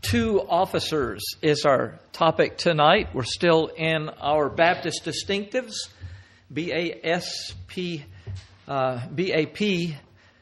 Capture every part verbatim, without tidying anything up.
Two officers is our topic tonight. We're still in our Baptist distinctives, B A S P, uh, B A P,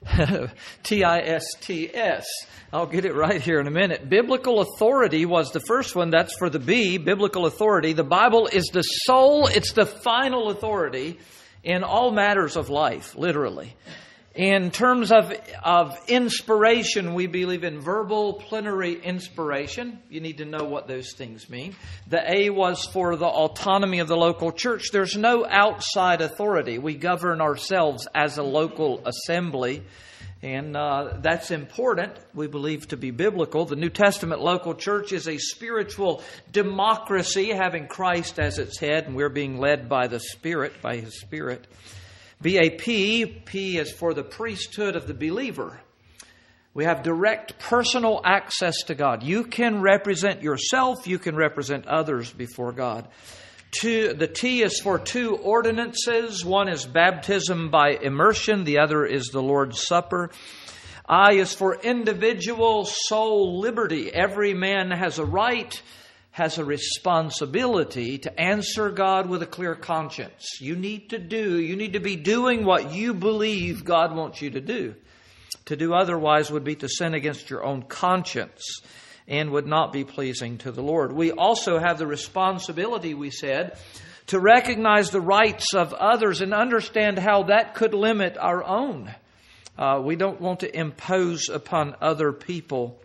T I S T S. I'll get it right here in a minute. Biblical authority was the first one. That's for the B, biblical authority. The Bible is the sole, it's the final authority in all matters of life, literally. In terms of, of inspiration, we believe in verbal plenary inspiration. You need to know what those things mean. The A was for the autonomy of the local church. There's no outside authority. We govern ourselves as a local assembly. And uh, that's important, we believe, to be biblical. The New Testament local church is a spiritual democracy, having Christ as its head, and we're being led by the Spirit, by His Spirit. B A P, P is for the priesthood of the believer. We have direct personal access to God. You can represent yourself, you can represent others before God. Two, the T is for two ordinances. One is baptism by immersion, the other is the Lord's Supper. I is for individual soul liberty. Every man has a right, has a responsibility to answer God with a clear conscience. You need to do, you need to be doing what you believe God wants you to do. To do otherwise would be to sin against your own conscience and would not be pleasing to the Lord. We also have the responsibility, we said, to recognize the rights of others and understand how that could limit our own. Uh, we don't want to impose upon other people.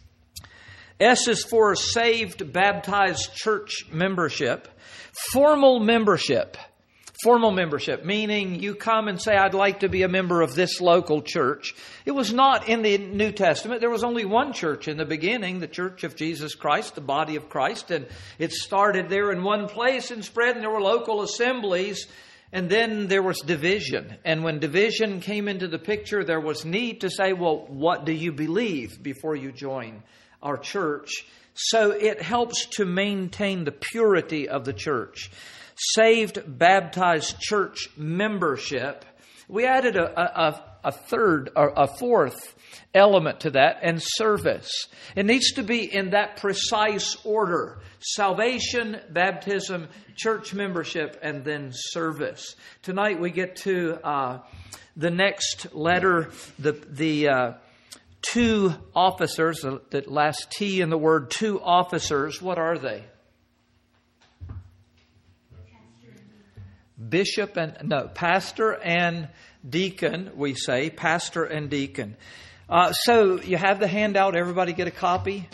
S is for saved, baptized church membership. Formal membership. Formal membership, meaning you come and say, I'd like to be a member of this local church. It was not in the New Testament. There was only one church in the beginning, the Church of Jesus Christ, the body of Christ. And it started there in one place and spread, and there were local assemblies. And then there was division. And when division came into the picture, there was need to say, well, what do you believe before you join our church? So it helps to maintain the purity of the church. Saved, baptized church membership. We added a, a, a third or a fourth element to that, and service. It needs to be in that precise order. Salvation, baptism, church membership, and then service. Tonight we get to uh, the next letter, the the uh, two officers, that last T in the word two officers. What are they? Bishop and, no, pastor and deacon, we say. Pastor and deacon. Uh, so you have the handout. Everybody get a copy.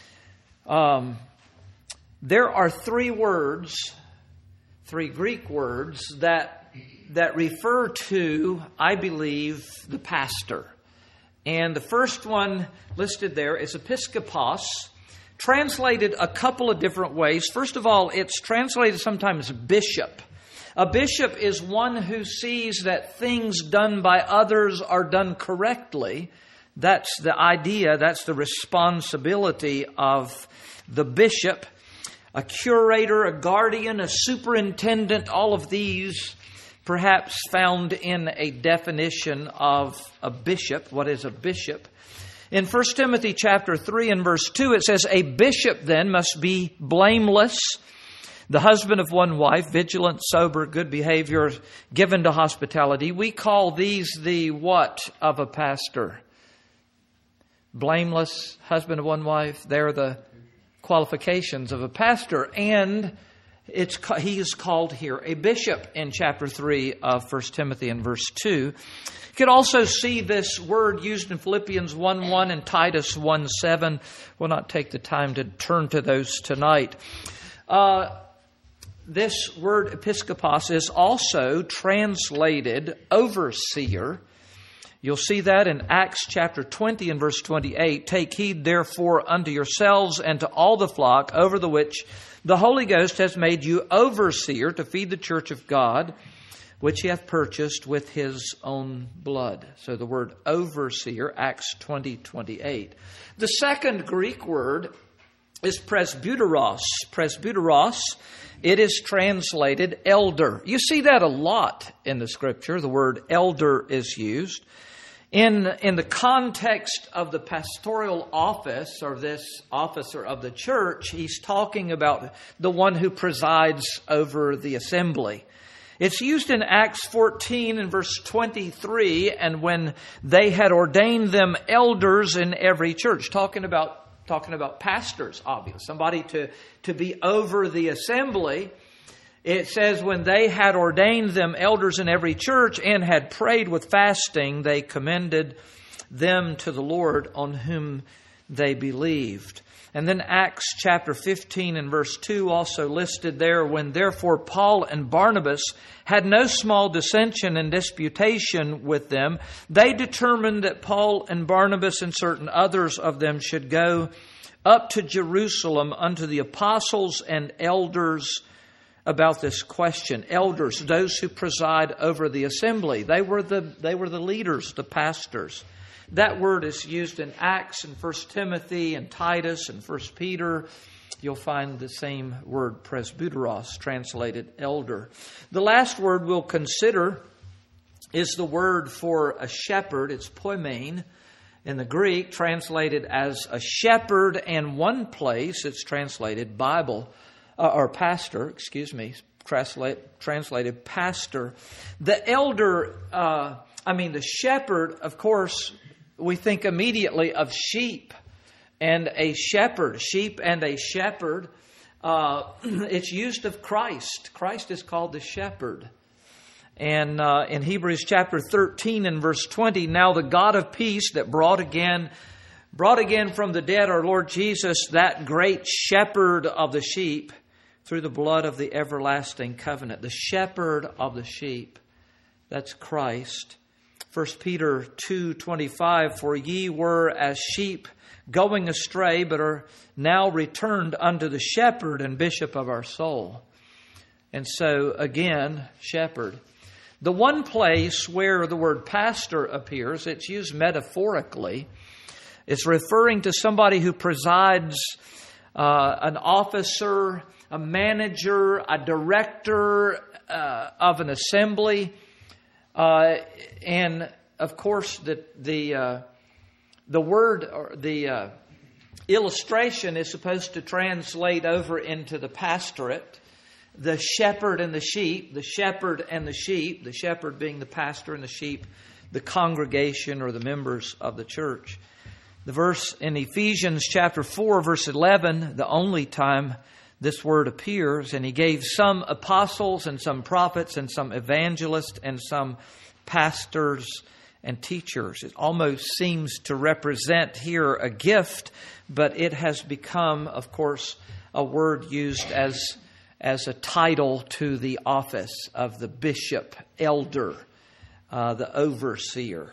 Um, there are three words, three Greek words that that refer to, I believe, the pastor. And the first one listed there is episkopos, translated a couple of different ways. First of all, it's translated sometimes bishop. A bishop is one who sees that things done by others are done correctly. That's the idea, that's the responsibility of the bishop. A curator, a guardian, a superintendent, all of these perhaps found in a definition of a bishop. What is a bishop? In First Timothy chapter three and verse two, it says, a bishop then must be blameless, the husband of one wife, vigilant, sober, good behavior, given to hospitality. We call these the what of a pastor? Blameless, husband of one wife. They're the qualifications of a pastor. And it's he is called here a bishop in chapter three of First Timothy and verse two. You can also see this word used in Philippians one one and Titus one seven. We'll not take the time to turn to those tonight. Uh, This word episkopos is also translated overseer. You'll see that in Acts chapter twenty and verse twenty-eight. Take heed therefore unto yourselves and to all the flock over the which the Holy Ghost has made you overseer to feed the church of God, which he hath purchased with his own blood. So the word overseer, Acts twenty twenty-eight. The second Greek word is presbyteros. Presbyteros. It is translated elder. You see that a lot in the Scripture. The word elder is used. In, in the context of the pastoral office, or this officer of the church, he's talking about the one who presides over the assembly. It's used in Acts fourteen and verse twenty-three, and when they had ordained them elders in every church, talking about talking about pastors, obviously, somebody to, to be over the assembly. It says, when they had ordained them elders in every church and had prayed with fasting, they commended them to the Lord on whom they believed. And then Acts chapter fifteen and verse two also listed there, when therefore Paul and Barnabas had no small dissension and disputation with them, they determined that Paul and Barnabas and certain others of them should go up to Jerusalem unto the apostles and elders about this question. Elders, those who preside over the assembly. They were the, they were the leaders, the pastors. That word is used in Acts and First Timothy and Titus and First Peter. You'll find the same word, presbyteros, translated elder. The last word we'll consider is the word for a shepherd. It's poimen in the Greek, translated as a shepherd, and one place it's translated Bible, uh, or pastor, excuse me, translate, translated pastor. The elder, uh, I mean the shepherd, of course, we think immediately of sheep and a shepherd. Sheep and a shepherd. Uh, it's used of Christ. Christ is called the shepherd. And uh, in Hebrews chapter thirteen and verse twenty, now the God of peace that brought again, brought again from the dead our Lord Jesus, that great shepherd of the sheep, through the blood of the everlasting covenant. The shepherd of the sheep. That's Christ. First Peter two twenty-five, for ye were as sheep going astray, but are now returned unto the shepherd and bishop of our soul. And so, again, shepherd. The one place where the word pastor appears, it's used metaphorically. It's referring to somebody who presides, uh, an officer, a manager, a director uh, of an assembly. Uh, and of course, the the uh, the word or the uh, illustration is supposed to translate over into the pastorate, the shepherd and the sheep, the shepherd and the sheep, the shepherd being the pastor and the sheep, the congregation or the members of the church. The verse in Ephesians chapter four, verse eleven, the only time this word appears, and he gave some apostles and some prophets and some evangelists and some pastors and teachers. It almost seems to represent here a gift, but it has become, of course, a word used as, as a title to the office of the bishop, elder, uh, the overseer.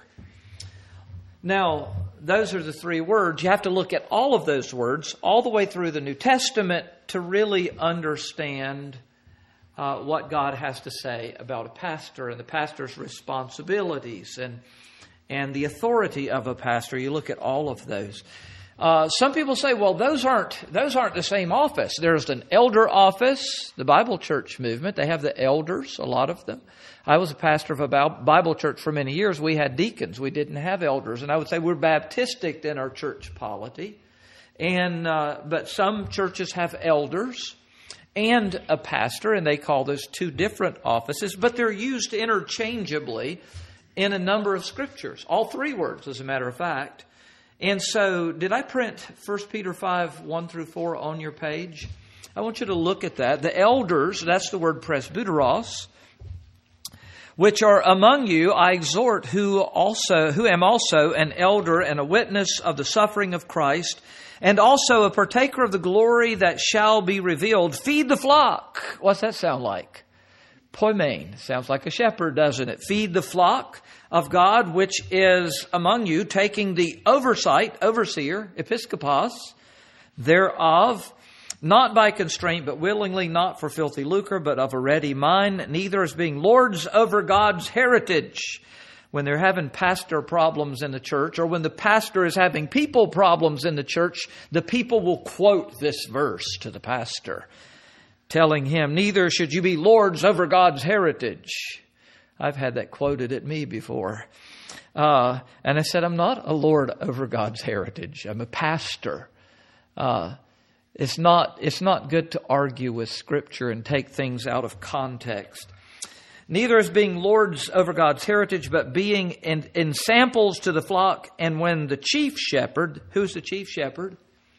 Now, those are the three words. You have to look at all of those words all the way through the New Testament to really understand uh, what God has to say about a pastor and the pastor's responsibilities and and the authority of a pastor. You look at all of those. Uh, some people say, well, those aren't those aren't the same office. There's an elder office, the Bible church movement. They have the elders, a lot of them. I was a pastor of a Bible church for many years. We had deacons. We didn't have elders. And I would say we're Baptistic in our church polity. And uh, but some churches have elders and a pastor, and they call those two different offices. But they're used interchangeably in a number of scriptures. All three words, as a matter of fact. And so, did I print First Peter five, one through four on your page? I want you to look at that. The elders, that's the word presbyteros, which are among you, I exhort, who also, who am also an elder and a witness of the suffering of Christ, and also a partaker of the glory that shall be revealed. Feed the flock. What's that sound like? Poimen. Sounds like a shepherd, doesn't it? Feed the flock of God, which is among you, taking the oversight, overseer, episkopos, thereof, not by constraint, but willingly, not for filthy lucre, but of a ready mind, neither as being lords over God's heritage. When they're having pastor problems in the church, or when the pastor is having people problems in the church, the people will quote this verse to the pastor, telling him, neither should you be lords over God's heritage. I've had that quoted at me before. Uh, and I said, I'm not a lord over God's heritage. I'm a pastor. Uh, it's not, it's not good to argue with Scripture and take things out of context. Neither as being lords over God's heritage, but being in, in samples to the flock. And when the chief shepherd, who's the chief shepherd?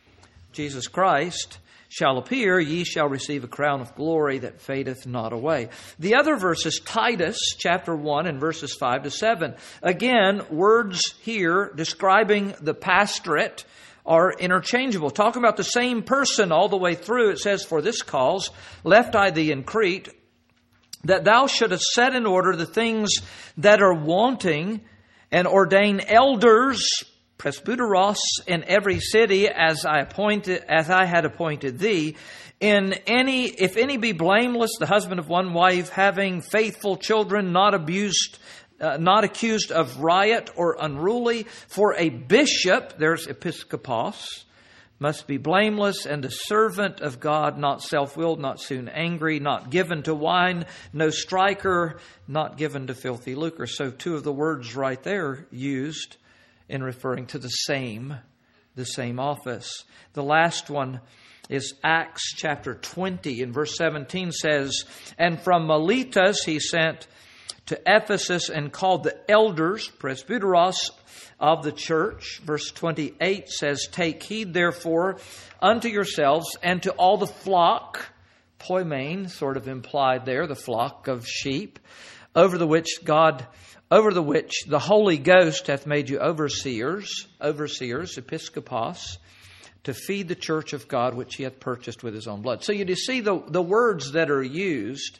Jesus Christ, shall appear, ye shall receive a crown of glory that fadeth not away. The other verse is Titus chapter one and verses five to seven. Again, words here describing the pastorate are interchangeable. Talking about the same person all the way through. It says, for this cause left I thee in Crete, that thou shouldest set in order the things that are wanting, and ordain elders, presbyteros, in every city, as I appointed, as I had appointed thee. In any, if any be blameless, the husband of one wife, having faithful children, not abused, uh, not accused of riot or unruly. For a bishop, there's episkopos, must be blameless and a servant of God, not self-willed, not soon angry, not given to wine, no striker, not given to filthy lucre. So two of the words right there used in referring to the same, the same office. The last one is Acts chapter twenty and verse seventeen says, and from Miletus he sent to Ephesus and called the elders, presbyteros, of the church. Verse twenty-eight says, take heed therefore unto yourselves and to all the flock, poimen, sort of implied there, the flock of sheep, over the which God, over the which the Holy Ghost hath made you overseers, overseers, episkopos, to feed the church of God which he hath purchased with his own blood. So you see the, the words that are used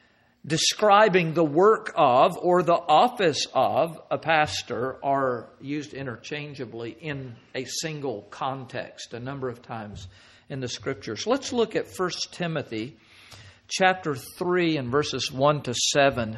describing the work of or the office of a pastor are used interchangeably in a single context a number of times in the Scriptures. Let's look at First Timothy chapter three and verses one to seven.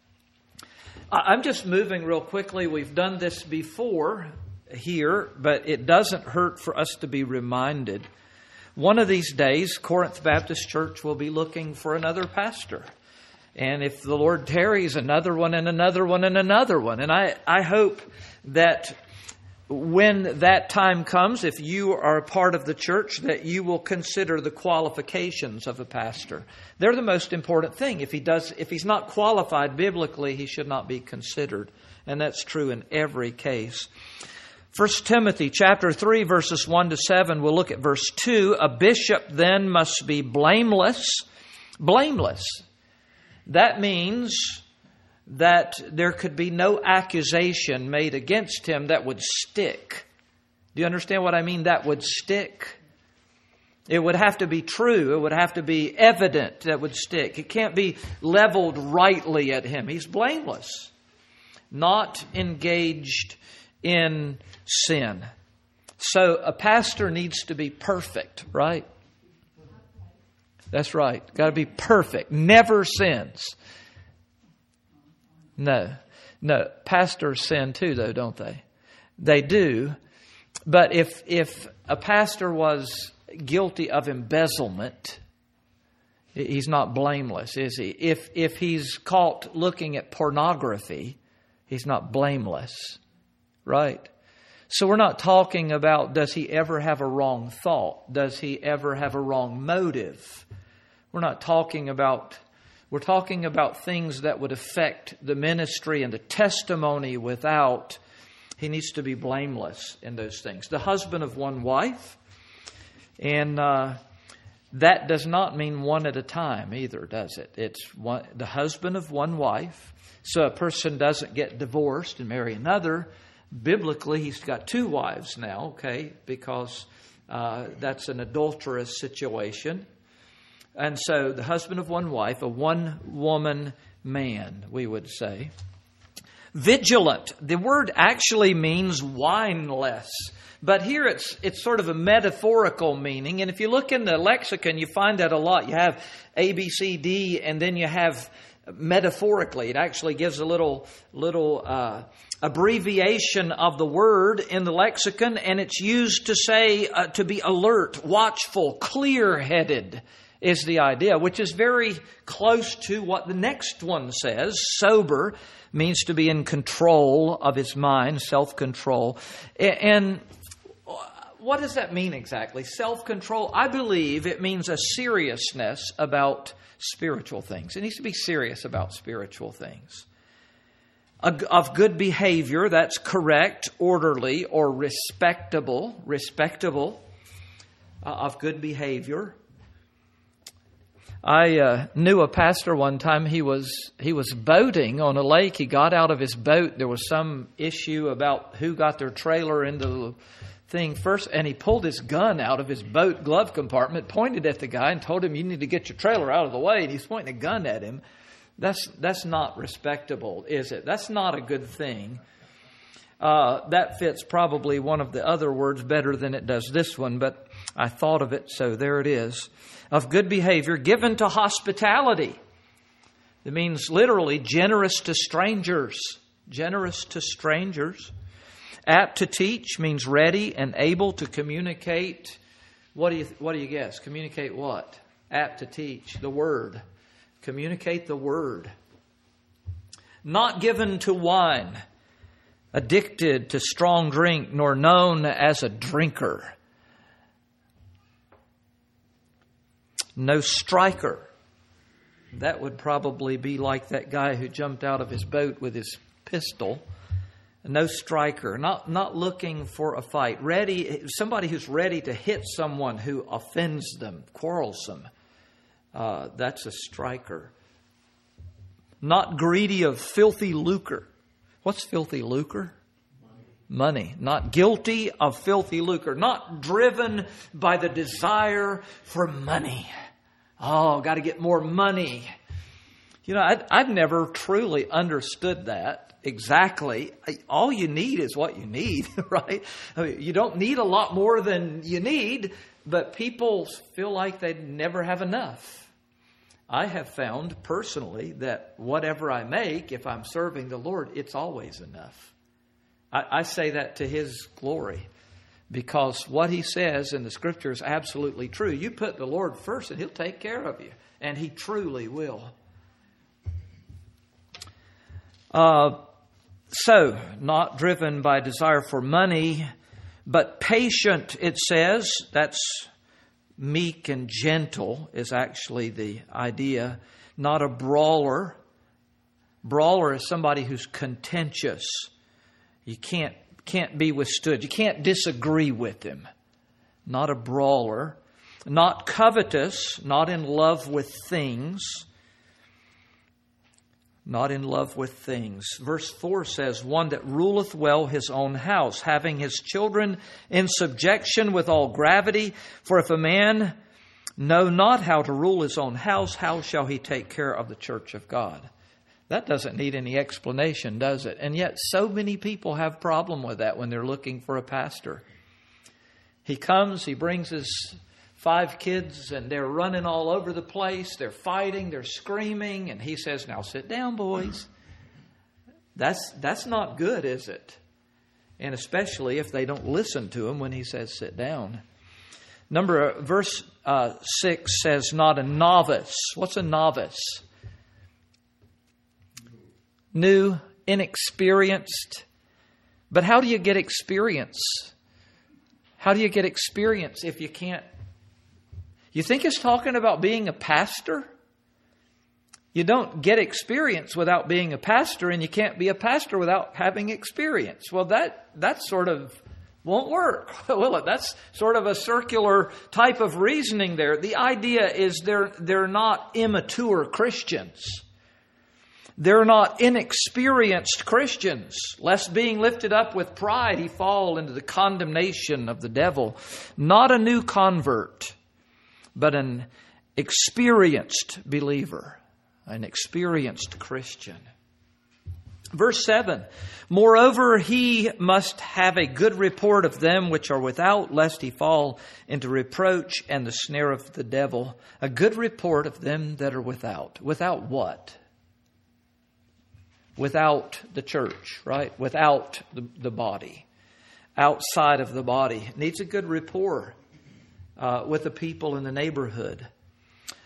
I'm just moving real quickly. We've done this before here, but it doesn't hurt for us to be reminded. One of these days, Corinth Baptist Church will be looking for another pastor. And if the Lord tarries, another one and another one and another one. And I, I hope that when that time comes, if you are a part of the church, that you will consider the qualifications of a pastor. They're the most important thing. If he does, if he's not qualified biblically, he should not be considered. And that's true in every case. First Timothy chapter three, verses one to seven, we'll look at verse two. A bishop then must be blameless. Blameless. That means that there could be no accusation made against him that would stick. Do you understand what I mean? That would stick. It would have to be true. It would have to be evident that would stick. It can't be leveled rightly at him. He's blameless. Not engaged in sin. So a pastor needs to be perfect, right? That's right. Got to be perfect. Never sins. No. No. Pastors sin too, though, don't they? They do. But if if a pastor was guilty of embezzlement, he's not blameless, is he? If if he's caught looking at pornography, he's not blameless. Right? So we're not talking about does he ever have a wrong thought? Does he ever have a wrong motive? We're not talking about, we're talking about things that would affect the ministry and the testimony without, he needs to be blameless in those things. The husband of one wife, and uh, that does not mean one at a time either, does it? It's one, the husband of one wife. So a person doesn't get divorced and marry another. Biblically, he's got two wives now, okay, because uh, that's an adulterous situation. And so the husband of one wife, a one-woman man, we would say. Vigilant. The word actually means wineless. But here it's it's sort of a metaphorical meaning. And if you look in the lexicon, you find that a lot. You have A, B, C, D, and then you have metaphorically. It actually gives a little little uh, abbreviation of the word in the lexicon. And it's used to say uh, to be alert, watchful, clear-headed. is the idea, which is very close to what the next one says. Sober means to be in control of his mind, self-control. And what does that mean exactly? Self-control, I believe it means a seriousness about spiritual things. It needs to be serious about spiritual things. Of good behavior, that's correct, orderly, or respectable. Respectable uh, of good behavior. I uh, knew a pastor one time. He was he was boating on a lake. He got out of his boat. There was some issue about who got their trailer into the thing first, and he pulled his gun out of his boat glove compartment, pointed at the guy, and told him, "You need to get your trailer out of the way." And he's pointing a gun at him. That's that's not respectable, is it? That's not a good thing. Uh, that fits probably one of the other words better than it does this one, but I thought of it, so there it is. Of good behavior, given to hospitality. It means literally generous to strangers. Generous to strangers. Apt to teach means ready and able to communicate. What do you what do you guess? Communicate what? Apt to teach. The Word. Communicate the Word. Not given to wine, addicted to strong drink, nor known as a drinker. No striker. That would probably be like that guy who jumped out of his boat with his pistol. No striker. Not, not looking for a fight. Ready, somebody who's ready to hit someone who offends them, quarrelsome. Uh, that's a striker. Not greedy of filthy lucre. What's filthy lucre? Money. Money. Not guilty of filthy lucre. Not driven by the desire for money. Oh, got to get more money. You know, I, I've never truly understood that exactly. All you need is what you need, right? I mean, you don't need a lot more than you need, but people feel like they never have enough. I have found personally that whatever I make, if I'm serving the Lord, it's always enough. I, I say that to His glory, because what He says in the Scripture is absolutely true. You put the Lord first and He'll take care of you, and He truly will. Uh, so, not driven by desire for money, but patient, it says. That's meek and gentle is actually the idea. Not a brawler. Brawler is somebody who's contentious. You can't can't be withstood. You can't disagree with him. Not a brawler. Not covetous. Not in love with things. Not in love with things. Verse four says, one that ruleth well his own house, having his children in subjection with all gravity. For if a man know not how to rule his own house, how shall he take care of the church of God? That doesn't need any explanation, does it? And yet so many people have problem with that when they're looking for a pastor. He comes, he brings his five kids, and they're running all over the place. They're fighting, they're screaming, and he says, now sit down, boys. That's that's not good, is it? And especially if they don't listen to him when he says sit down. Number verse uh, six says, not a novice. What's a novice? New, inexperienced. But how do you get experience? How do you get experience if you can't? You think it's talking about being a pastor? You don't get experience without being a pastor, and you can't be a pastor without having experience. Well, that that sort of won't work, will it? That's sort of a circular type of reasoning there. The idea is they're they're not immature Christians. They're not inexperienced Christians. Lest being lifted up with pride, he fall into the condemnation of the devil. Not a new convert, but an experienced believer, an experienced Christian. Verse seven, moreover, he must have a good report of them which are without, lest he fall into reproach and the snare of the devil. A good report of them that are without. Without what? Without the church, right? Without the, the body. Outside of the body. It needs a good rapport uh, with the people in the neighborhood.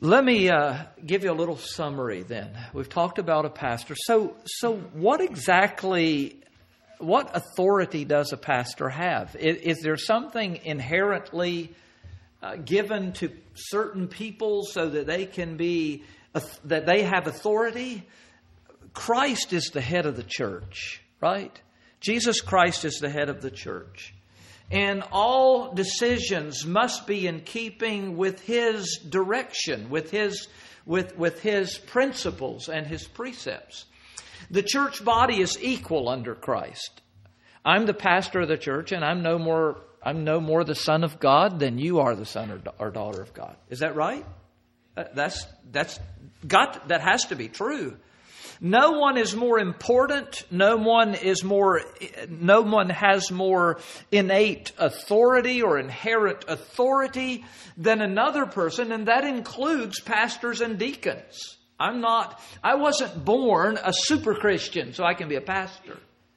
Let me uh, give you a little summary then. We've talked about a pastor. So, so what exactly, what authority does a pastor have? Is, is there something inherently uh, given to certain people so that they can be, uh, that they have authority? Christ is the head of the church, right? Jesus Christ is the head of the church. And all decisions must be in keeping with His direction, with His, with, with His principles and His precepts. The church body is equal under Christ. I'm the pastor of the church, and I'm no more, I'm no more the son of God than you are the son or, or daughter of God. Is that right? That's, that's got, that has to be true. No one is more important. No one is more, no one has more innate authority or inherent authority than another person. And that includes pastors and deacons. I'm not, I wasn't born a super Christian so I can be a pastor.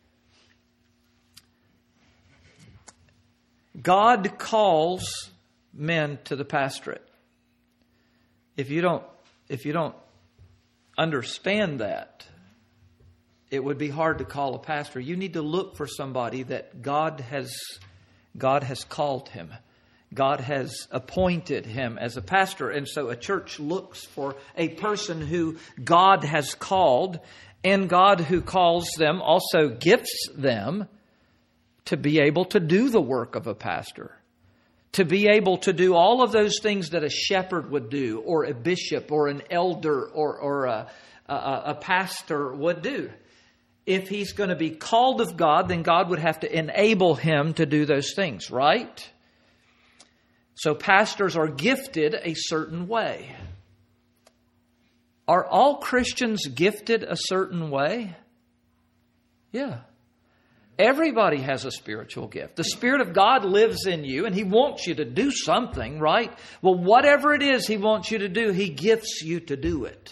God calls men to the pastorate. If you don't, if you don't understand that, it would be hard to call a pastor. You need to look for somebody that God has God has called him. God has appointed him as a pastor. And so a church looks for a person who God has called, and God who calls them also gifts them to be able to do the work of a pastor. To be able to do all of those things that a shepherd would do, or a bishop, or an elder, or, or a, a, a pastor would do. If he's going to be called of God, then God would have to enable him to do those things, right? So pastors are gifted a certain way. Are all Christians gifted a certain way? Yeah. Everybody has a spiritual gift. The Spirit of God lives in you, and He wants you to do something, right? Well, whatever it is He wants you to do, He gifts you to do it.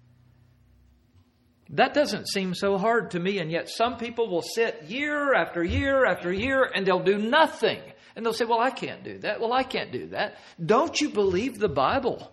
That doesn't seem so hard to me, and yet some people will sit year after year after year, and they'll do nothing. And they'll say, well, I can't do that. Well, I can't do that. Don't you believe the Bible?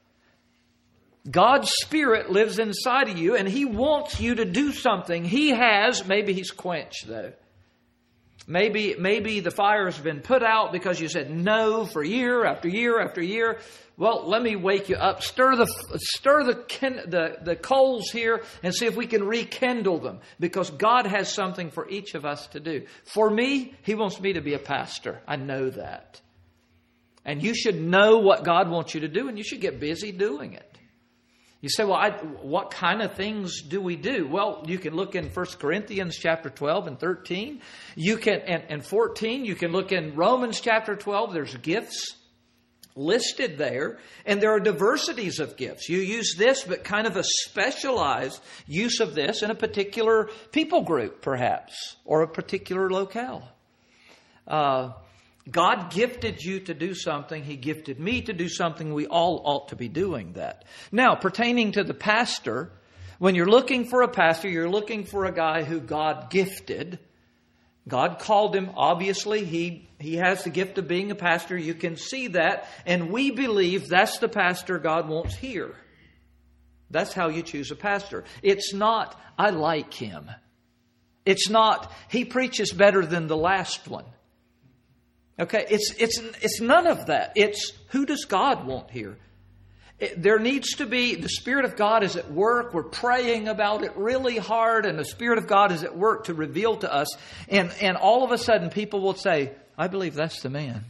God's Spirit lives inside of you, and He wants you to do something. He has, maybe He's quenched, though. Maybe, maybe the fire has been put out because you said no for year after year after year. Well, let me wake you up. Stir the stir the the, the coals here and see if we can rekindle them, because God has something for each of us to do. For me, He wants me to be a pastor. I know that. And you should know what God wants you to do, and you should get busy doing it. You say, well, I, what kind of things do we do? Well, you can look in First Corinthians chapter twelve and thirteen. You can, and, and fourteen. You can look in Romans chapter twelve. There's gifts listed there. And there are diversities of gifts. You use this, but kind of a specialized use of this in a particular people group, perhaps, or a particular locale. Uh, God gifted you to do something. He gifted me to do something. We all ought to be doing that. Now, pertaining to the pastor, when you're looking for a pastor, you're looking for a guy who God gifted. God called him. Obviously, he, he has the gift of being a pastor. You can see that. And we believe that's the pastor God wants here. That's how you choose a pastor. It's not, I like him. It's not, he preaches better than the last one. Okay, it's it's it's none of that. It's, who does God want here? It, there needs to be, the Spirit of God is at work. We're praying about it really hard, and the Spirit of God is at work to reveal to us. And, and all of a sudden people will say, I believe that's the man.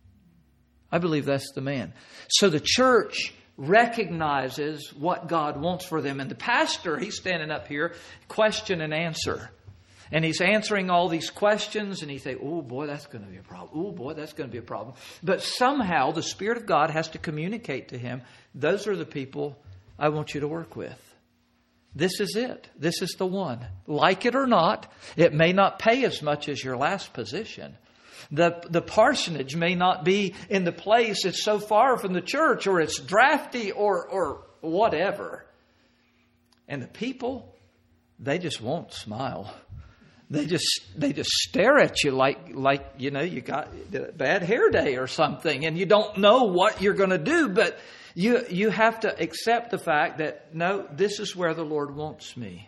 I believe that's the man. So the church recognizes what God wants for them. And the pastor, he's standing up here, question and answer. And he's answering all these questions, and he say, oh boy, that's going to be a problem. Oh boy, that's going to be a problem. But somehow the Spirit of God has to communicate to him, those are the people I want you to work with. This is it. This is the one. Like it or not, it may not pay as much as your last position. The, the parsonage may not be in the place, it's so far from the church, or it's drafty, or, or whatever. And the people, they just won't smile. They just they just stare at you like, like you know, you got a bad hair day or something, and you don't know what you're going to do. But you you have to accept the fact that, no, this is where the Lord wants me.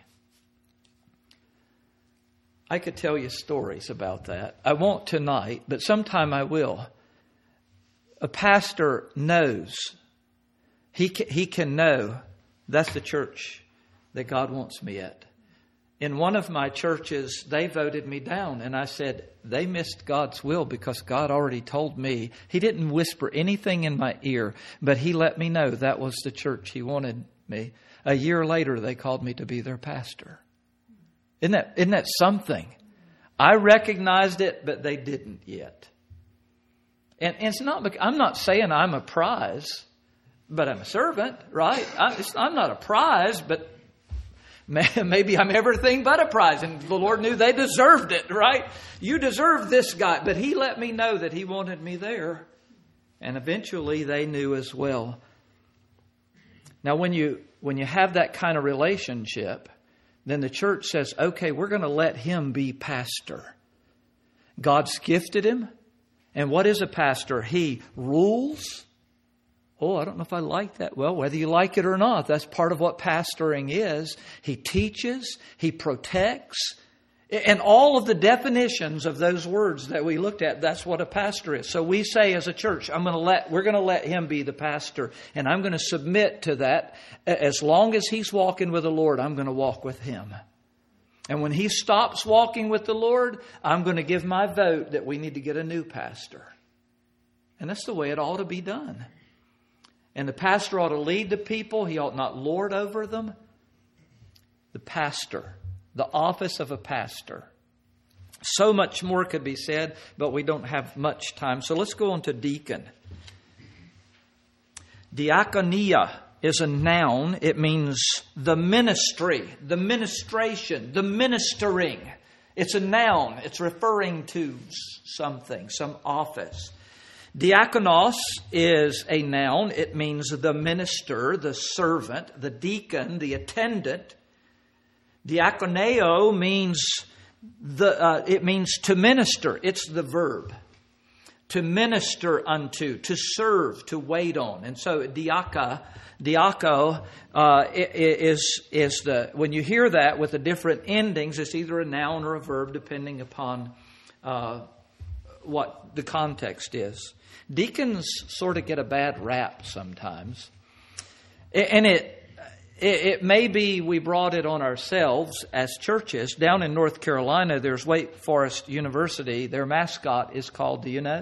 I could tell you stories about that. I won't tonight, but sometime I will. A pastor knows. He can, he can know that's the church that God wants me at. In one of my churches, they voted me down. And I said, they missed God's will because God already told me. He didn't whisper anything in my ear, but He let me know that was the church He wanted me. A year later, they called me to be their pastor. Isn't that, isn't that something? I recognized it, but they didn't yet. And, and it's not, I'm not saying I'm a prize, but I'm a servant, right? I, it's, I'm not a prize, but maybe I'm everything but a prize. And the Lord knew they deserved it, right? You deserve this guy. But He let me know that He wanted me there. And eventually they knew as well. Now, when you when you have that kind of relationship, then the church says, okay, we're going to let him be pastor. God's gifted him. And what is a pastor? He rules. Oh, I don't know if I like that. Well, whether you like it or not, that's part of what pastoring is. He teaches, he protects. And all of the definitions of those words that we looked at, that's what a pastor is. So we say as a church, I'm going to let, we're going to let him be the pastor. And I'm going to submit to that. As long as he's walking with the Lord, I'm going to walk with him. And when he stops walking with the Lord, I'm going to give my vote that we need to get a new pastor. And that's the way it ought to be done. And the pastor ought to lead the people. He ought not lord over them. The pastor. The office of a pastor. So much more could be said, but we don't have much time. So let's go on to deacon. Diakonia is a noun. It means the ministry, the ministration, the ministering. It's a noun. It's referring to something, some office. Diakonos is a noun. It means the minister, the servant, the deacon, the attendant. Diakoneo means the. Uh, it means to minister. It's the verb. To minister unto, to serve, to wait on. And so diaka, diako uh, is, is the, when you hear that with the different endings, it's either a noun or a verb depending upon uh, what the context is. Deacons sort of get a bad rap sometimes. And it, it, it may be we brought it on ourselves as churches. Down in North Carolina, there's Wake Forest University. Their mascot is called, do you know?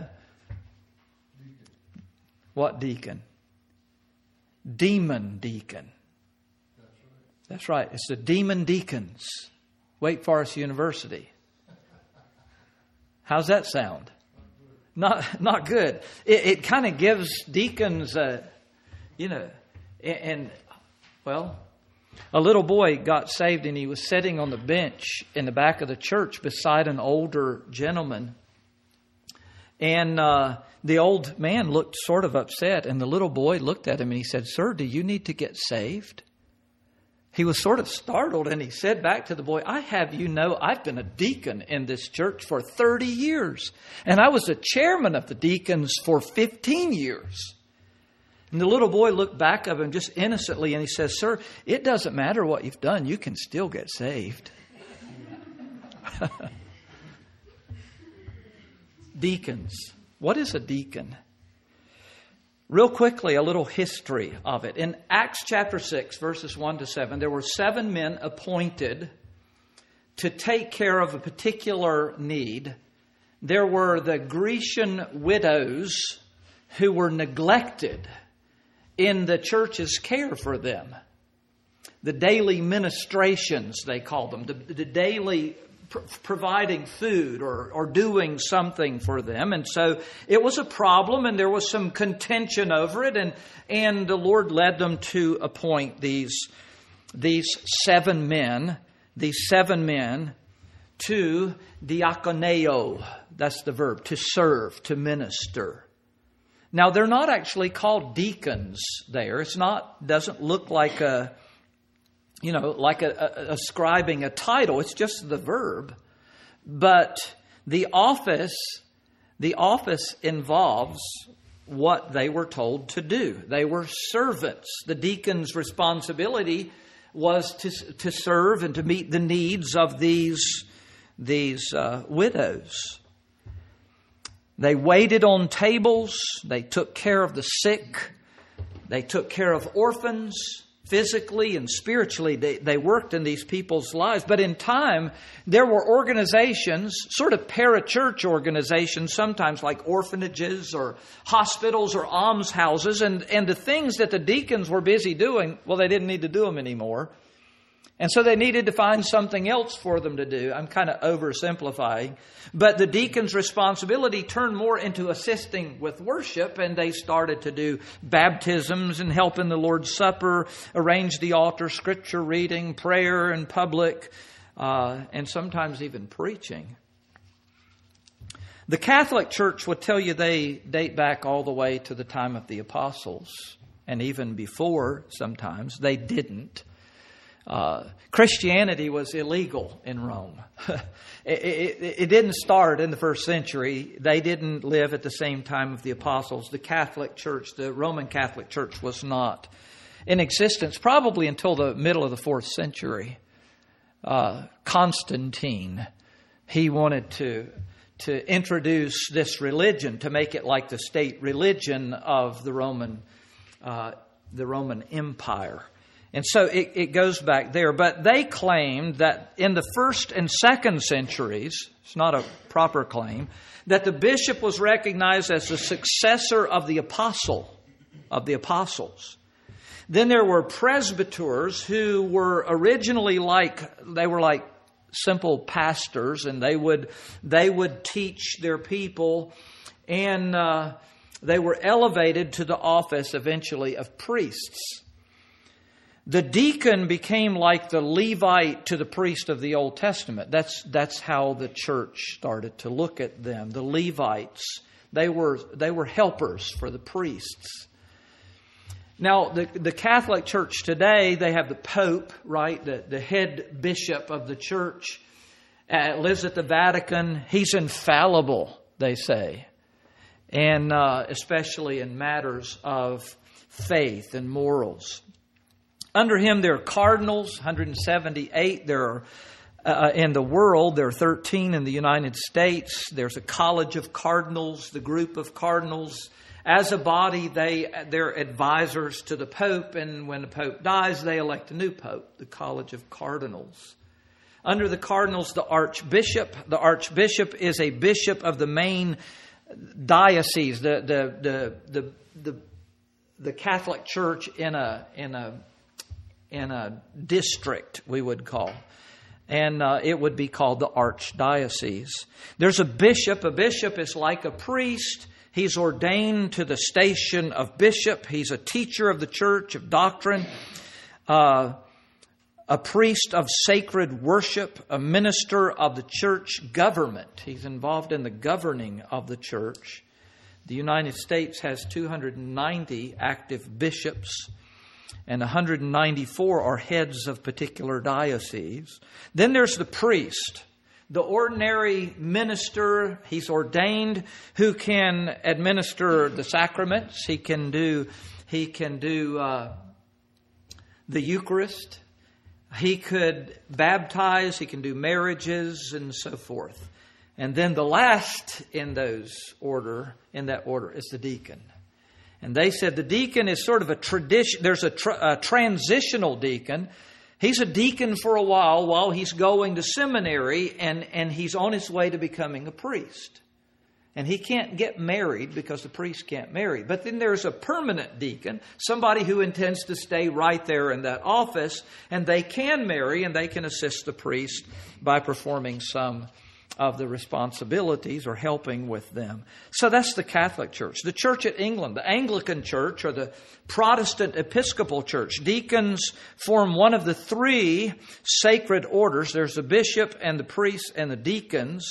What deacon? Demon deacon. That's right. It's the Demon Deacons. Wake Forest University. How's that sound? Not not good. It, it kind of gives deacons, uh, you know, and, and, well, a little boy got saved and he was sitting on the bench in the back of the church beside an older gentleman. And uh, the old man looked sort of upset, and the little boy looked at him and he said, "Sir, do you need to get saved?" He was sort of startled, and he said back to the boy, "I have you know, I've been a deacon in this church for thirty years. And I was a chairman of the deacons for fifteen years. And the little boy looked back at him just innocently, and he says, "Sir, it doesn't matter what you've done. You can still get saved." Deacons. What is a deacon? Real quickly, a little history of it. In Acts chapter six, verses one to seven, there were seven men appointed to take care of a particular need. There were the Grecian widows who were neglected in the church's care for them. The daily ministrations, they called them, the, the daily pr- providing food or, or doing something for them. And so it was a problem, and there was some contention over it. And, and the Lord led them to appoint these, these seven men, these seven men to diakoneo. That's the verb, to serve, to minister. Now, they're not actually called deacons there. It's not, doesn't look like a, you know, like a, a, ascribing a title. It's just the verb. But the office, the office involves what they were told to do. They were servants. The deacon's responsibility was to, to serve and to meet the needs of these, these uh, widows. They waited on tables. They took care of the sick. They took care of orphans. Physically and spiritually, they, they worked in these people's lives. But in time, there were organizations, sort of parachurch organizations, sometimes like orphanages or hospitals or almshouses. And, and the things that the deacons were busy doing, well, they didn't need to do them anymore. And so they needed to find something else for them to do. I'm kind of oversimplifying. But the deacon's responsibility turned more into assisting with worship, and they started to do baptisms and help in the Lord's Supper, arrange the altar, scripture reading, prayer in public, uh, and sometimes even preaching. The Catholic Church would tell you they date back all the way to the time of the apostles, and even before sometimes. They didn't. Uh, Christianity was illegal in Rome. it, it, it didn't start in the first century. They didn't live at the same time of the apostles. The Catholic Church, the Roman Catholic Church, was not in existence probably until the middle of the fourth century. Uh, Constantine, he wanted to to introduce this religion, to make it like the state religion of the Roman uh, the Roman Empire. And so it, it goes back there. But they claimed that in the first and second centuries, it's not a proper claim, that the bishop was recognized as the successor of the apostle, of the apostles. Then there were presbyters who were originally like, they were like simple pastors, and they would, they would teach their people, and uh, they were elevated to the office eventually of priests. The deacon became like the Levite to the priest of the Old Testament. That's that's how the church started to look at them. The Levites, they were they were helpers for the priests. Now, the, the Catholic Church today, they have the Pope, right? The, the head bishop of the church uh, lives at the Vatican. He's infallible, they say. And uh, especially in matters of faith and morals. Under him, there are cardinals, one hundred seventy-eight. There are uh, in the world. There are thirteen in the United States. There's a college of cardinals, the group of cardinals. As a body, they, they're advisors to the Pope. And when the Pope dies, they elect a new Pope, the College of Cardinals. Under the cardinals, the Archbishop. The Archbishop is a bishop of the main diocese, the the the the the, the Catholic Church in a in a in a district, we would call. And uh, it would be called the archdiocese. There's a bishop. A bishop is like a priest. He's ordained to the station of bishop. He's a teacher of the church, of doctrine, uh, a priest of sacred worship, a minister of the church government. He's involved in the governing of the church. The United States has two hundred ninety active bishops, and one hundred ninety-four are heads of particular dioceses. Then there's the priest, the ordinary minister. He's ordained, who can administer the sacraments. He can do, he can do uh, the Eucharist. He could baptize. He can do marriages and so forth. And then the last in those order, in that order, is the deacon. And they said the deacon is sort of a tradition. There's a, tra- a transitional deacon. He's a deacon for a while while he's going to seminary, and, and he's on his way to becoming a priest. And he can't get married because the priest can't marry. But then there's a permanent deacon, somebody who intends to stay right there in that office, and they can marry and they can assist the priest by performing some of the responsibilities or helping with them. So that's the Catholic Church. The Church at England, the Anglican Church, or the Protestant Episcopal Church. Deacons form one of the three sacred orders. There's the bishop and the priests and the deacons.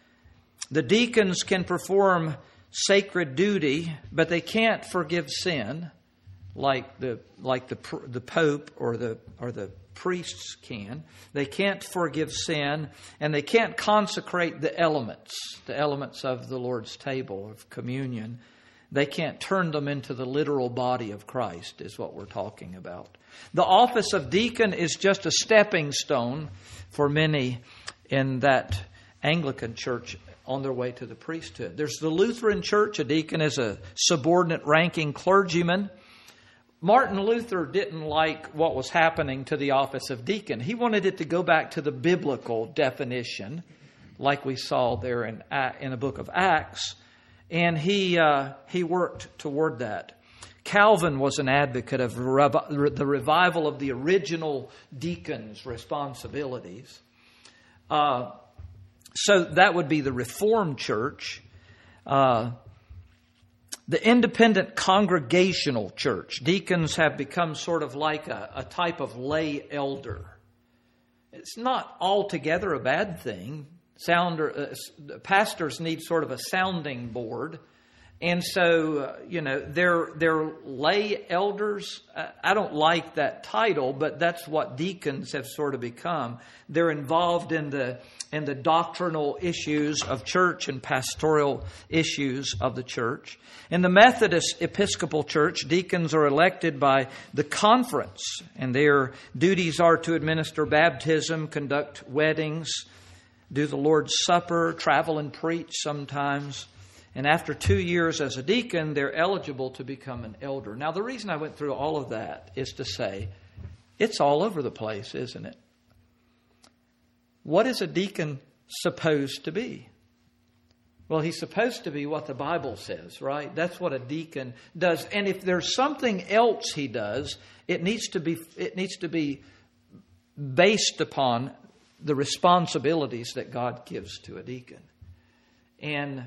The deacons can perform sacred duty, but they can't forgive sin. like the like the the Pope or the or the priests can. They can't forgive sin, and they can't consecrate the elements, the elements of the Lord's table of communion. They can't turn them into the literal body of Christ, is what we're talking about. The office of deacon is just a stepping stone for many in that Anglican church on their way to the priesthood. There's the Lutheran church. A deacon is a subordinate ranking clergyman. Martin Luther didn't like what was happening to the office of deacon. He wanted it to go back to the biblical definition, like we saw there in in the book of Acts. And he uh, he worked toward that. Calvin was an advocate of revi- the revival of the original deacon's responsibilities. Uh, so that would be the Reformed Church. Uh, the Independent Congregational Church. Deacons have become sort of like a, a type of lay elder. It's not altogether a bad thing. Sounder, uh, pastors need sort of a sounding board. And so, uh, you know, they're, they're lay elders. Uh, I don't like that title, but that's what deacons have sort of become. They're involved in the in the doctrinal issues of church and pastoral issues of the church. In the Methodist Episcopal Church, deacons are elected by the conference, and their duties are to administer baptism, conduct weddings, do the Lord's Supper, travel and preach sometimes. And after two years as a deacon, they're eligible to become an elder. Now, the reason I went through all of that is to say, it's all over the place, isn't it? What is a deacon supposed to be? Well, he's supposed to be what the Bible says, right? That's what a deacon does. And if there's something else he does, it needs to be it needs to be based upon the responsibilities that God gives to a deacon. And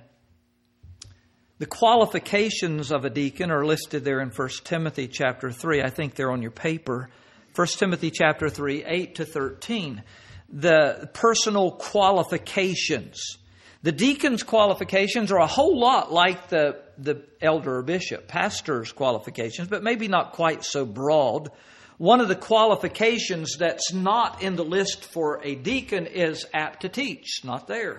the qualifications of a deacon are listed there in First Timothy chapter three. I think they're on your paper. First Timothy chapter three, eight to thirteen. The personal qualifications. The deacon's qualifications are a whole lot like the, the elder or bishop, pastor's qualifications, but maybe not quite so broad. One of the qualifications that's not in the list for a deacon is apt to teach. Not there.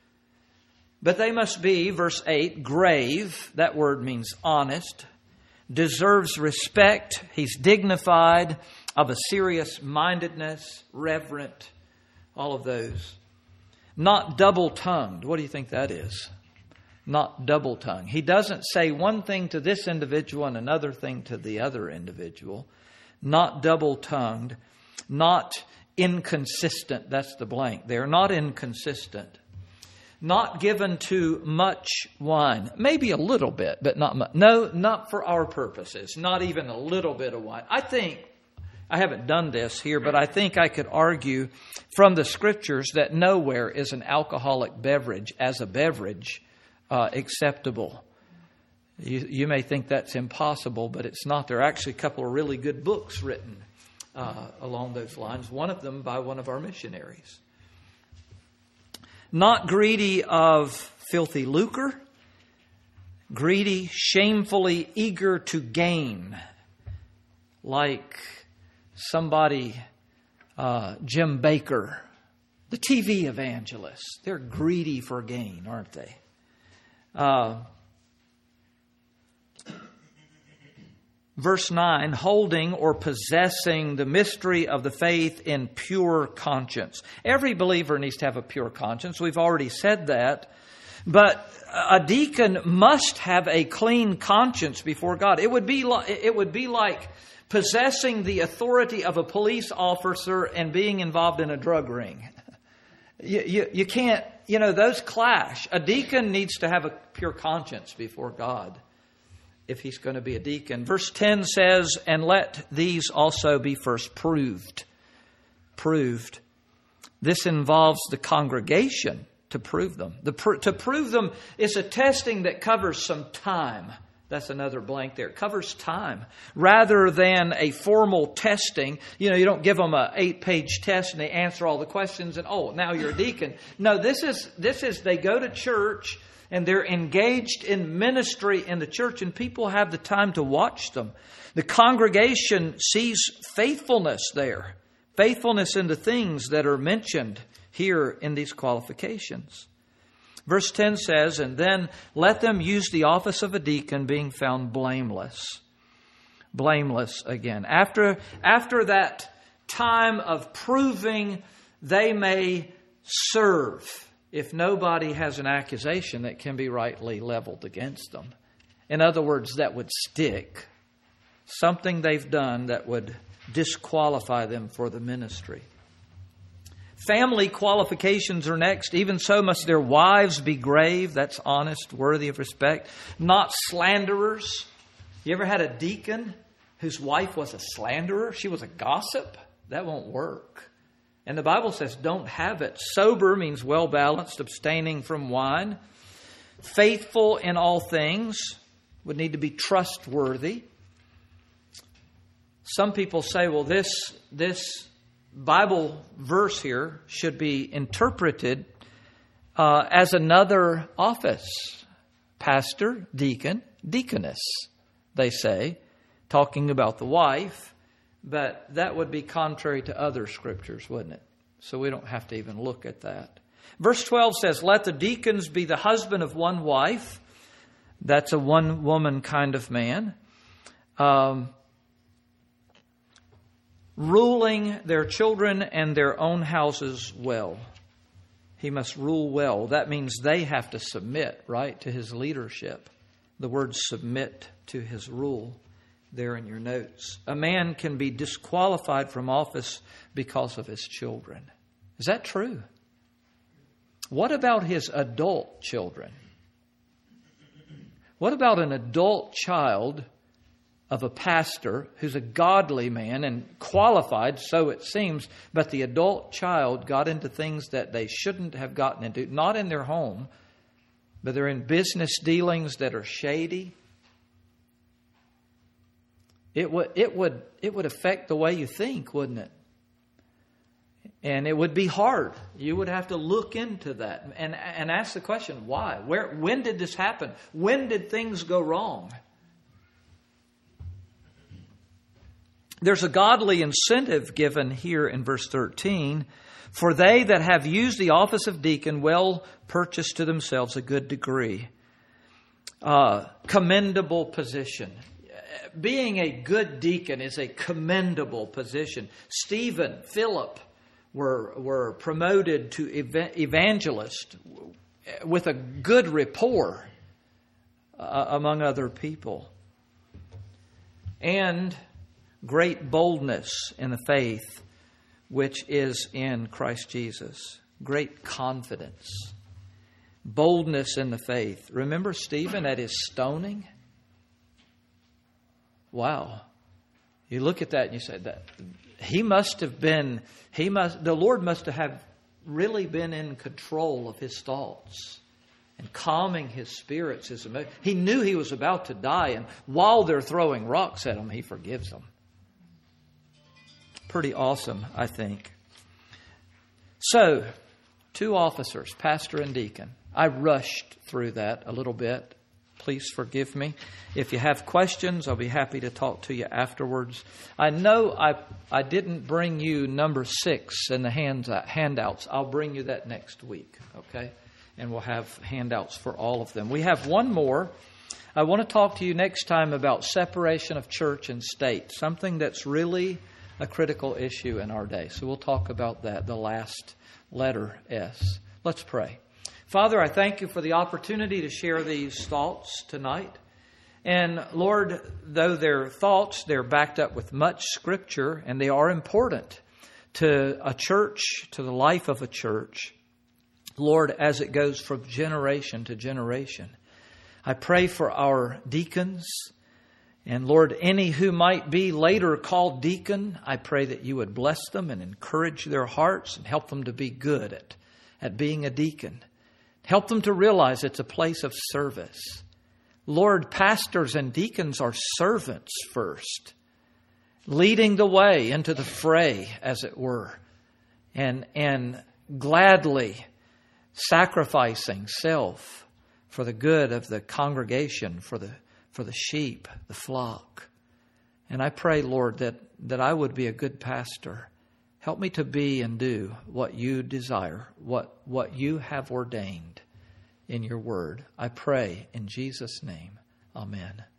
But they must be, verse eight, grave. That word means honest. Deserves respect. He's dignified, of a serious mindedness, reverent. All of those. Not double-tongued. What do you think that is? Not double-tongued. He doesn't say one thing to this individual and another thing to the other individual. Not double-tongued. Not inconsistent. That's the blank there. Not inconsistent. Not given to much wine. Maybe a little bit, but not much. No, not for our purposes. Not even a little bit of wine. I think, I haven't done this here, but I think I could argue from the Scriptures that nowhere is an alcoholic beverage as a beverage uh, acceptable. You, you may think that's impossible, but it's not. There are actually a couple of really good books written uh, along those lines. One of them by one of our missionaries. Not greedy of filthy lucre. Greedy, shamefully eager to gain. Like somebody, uh, Jim Baker, the T V evangelist. They're greedy for gain, aren't they? Uh, verse nine, holding or possessing the mystery of the faith in pure conscience. Every believer needs to have a pure conscience. We've already said that. But a deacon must have a clean conscience before God. It would be like, it would be like possessing the authority of a police officer and being involved in a drug ring. You, you, you can't, you know, those clash. A deacon needs to have a pure conscience before God if he's going to be a deacon. Verse ten says, and let these also be first proved. Proved. This involves the congregation to prove them. The pr- to prove them is a testing that covers some time. That's another blank there. It covers time. Rather than a formal testing. You know, you don't give them an eight-page test and they answer all the questions and, oh, now you're a deacon. No, this is, this is they go to church And they're engaged in ministry in the church, and people have the time to watch them. The congregation sees faithfulness there. Faithfulness in the things that are mentioned here in these qualifications. Verse ten says, and then let them use the office of a deacon, being found blameless. Blameless again. After, after that time of proving, they may serve if nobody has an accusation that can be rightly leveled against them. In other words, that would stick. Something they've done that would disqualify them for the ministry. Family qualifications are next. Even so must their wives be grave. That's honest, worthy of respect. Not slanderers. You ever had a deacon whose wife was a slanderer? She was a gossip? That won't work. And the Bible says don't have it. Sober means well-balanced, abstaining from wine. Faithful in all things. Would need to be trustworthy. Some people say, well, this, this Bible verse here should be interpreted uh, as another office. Pastor, deacon, deaconess, they say, talking about the wife. But that would be contrary to other scriptures, wouldn't it? So we don't have to even look at that. Verse twelve says, let the deacons be the husband of one wife. That's a one-woman kind of man. Um, ruling their children and their own houses well. He must rule well. That means they have to submit, right, to his leadership. The word submit to his rule. There in your notes. A man can be disqualified from office because of his children. Is that true? What about his adult children? What about an adult child of a pastor who's a godly man and qualified, so it seems, but the adult child got into things that they shouldn't have gotten into, not in their home, but they're in business dealings that are shady? It would, it would, it would affect the way you think, wouldn't it? And it would be hard. You would have to look into that and, and ask the question, why? Where, when did this happen? When did things go wrong? There's a godly incentive given here in verse thirteen. For they that have used the office of deacon well purchase to themselves a good degree. Uh, commendable position. Being a good deacon is a commendable position. Stephen, Philip were, were promoted to evangelist with a good rapport uh, among other people. And great boldness in the faith which is in Christ Jesus. Great confidence. Boldness in the faith. Remember Stephen at his stoning? Wow. You look at that and you say that he must have been, he must, the Lord must have really been in control of his thoughts and calming his spirits, his emotions. He knew he was about to die, and while they're throwing rocks at him, he forgives them. Pretty awesome, I think. So, two officers, pastor and deacon. I rushed through that a little bit. Please forgive me. If you have questions, I'll be happy to talk to you afterwards. I know I I didn't bring you number six in the hands, uh, handouts. I'll bring you that next week, okay? And we'll have handouts for all of them. We have one more. I want to talk to you next time about separation of church and state, something that's really a critical issue in our day. So we'll talk about that, the last letter S. Let's pray. Father, I thank you for the opportunity to share these thoughts tonight. And Lord, though they're thoughts, they're backed up with much Scripture, and they are important to a church, to the life of a church. Lord, as it goes from generation to generation. I pray for our deacons. And Lord, any who might be later called deacon, I pray that you would bless them and encourage their hearts and help them to be good at, at being a deacon. Help them to realize it's a place of service. Lord, pastors and deacons are servants first, leading the way into the fray, as it were, and, and gladly sacrificing self for the good of the congregation, for the for the sheep, the flock. And I pray, Lord, that, that I would be a good pastor. Help me to be and do what you desire, what, what you have ordained in your word. I pray in Jesus' name. Amen.